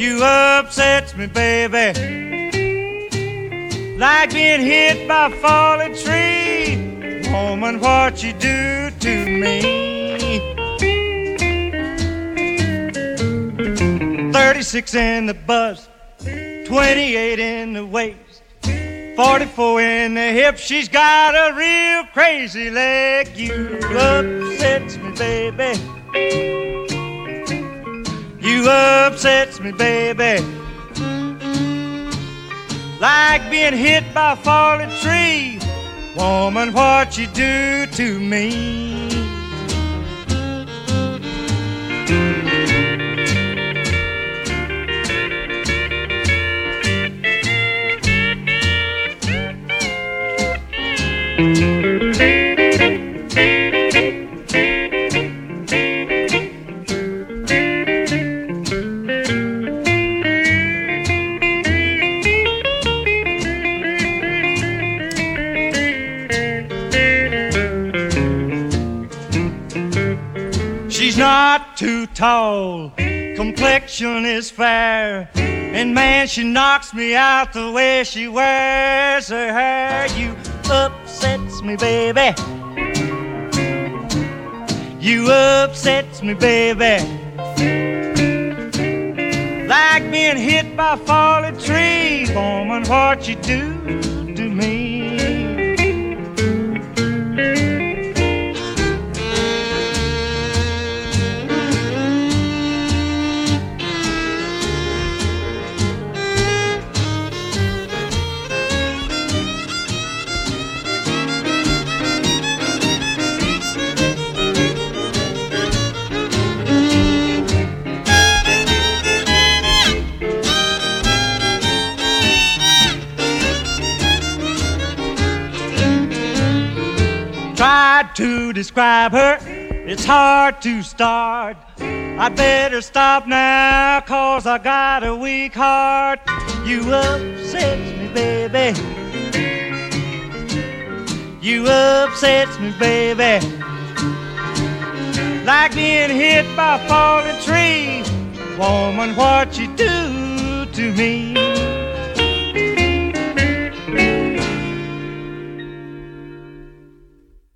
You upsets me, baby, like being hit by a falling tree. Woman, what you do to me. 36 in the bust, 28 in the waist, 44 in the hip. She's got a real crazy leg. You upsets me, baby. You upsets me, baby, like being hit by a falling tree. Woman, what you do to me. She's not too tall, complexion is fair, and man, she knocks me out the way she wears her hair. You upsets me, baby. You upsets me, baby, like being hit by a falling tree. Woman, what you do to me. Tried to describe her, it's hard to start. I better stop now, 'cause I got a weak heart. You upsets me, baby. You upsets me, baby, like being hit by a falling tree. Woman, what you do to me.